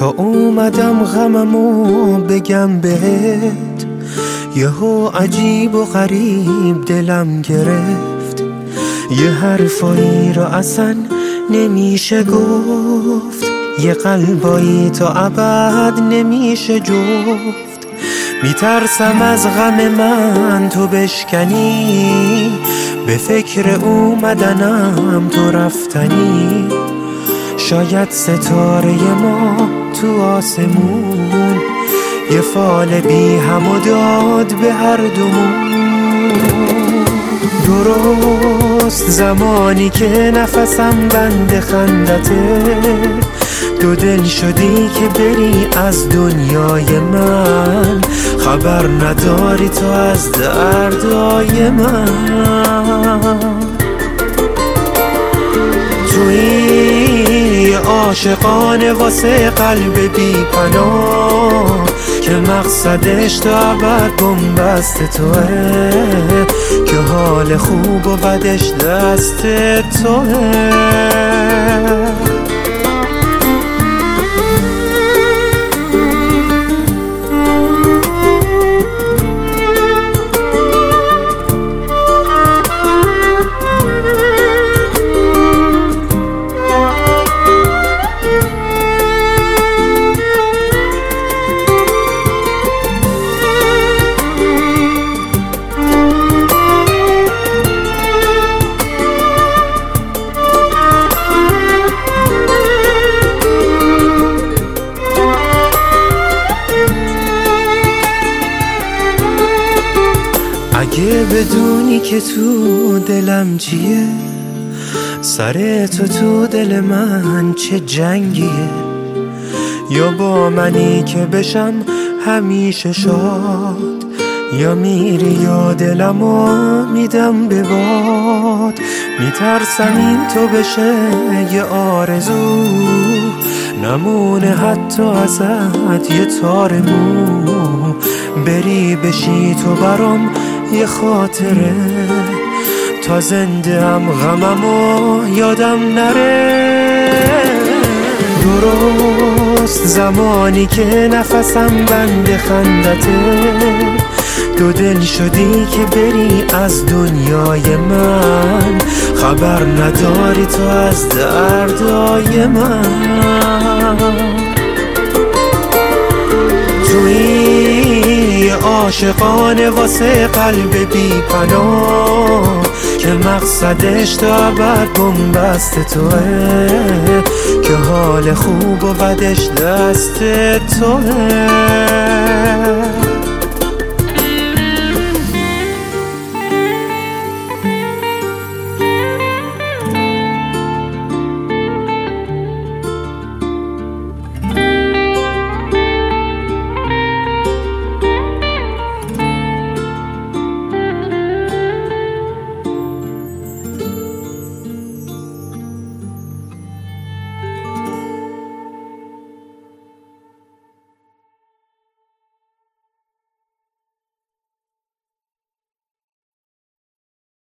تا اومدم غممو بگم بهت، یهو عجیب و غریب دلم گرفت. یه حرفایی رو اصلا نمیشه گفت، یه قلبایی تا ابد نمیشه جفت. میترسم از غم من تو بشکنی، به فکر اومدنم تو رفتنی. شاید ستاره ما تو آسمون یه فال بی هم و داد به هر دومون. درست زمانی که نفسم بند خندته، دو دل شدی که بری از دنیای من. خبر نداری تو از دردای من. توی عاشقانه واسه قلب بی پناه، که مقصدش تا ابد بنبست توه، که حال خوب و بدش دست توه. اگه بدونی که تو دلم چیه، سر تو دل من چه جنگیه. یا با منی که بشم همیشه شاد، یا میری یا دلمو میدم به باد. میترسم این تو بشه یه آرزو، نمونه حتی ازت یه تار مو. بری بشی تو برام یه خاطره، تا زنده هم غممو یادم نره. درست زمانی که نفسم بند خندته، دو دل شدی که بری از دنیای من. خبر نداری تو از دردای من. توی عاشقانه واسه قلب بی پناه، که مقصدش تا ابد بنبست توه، که حال خوب و بدش دست توه.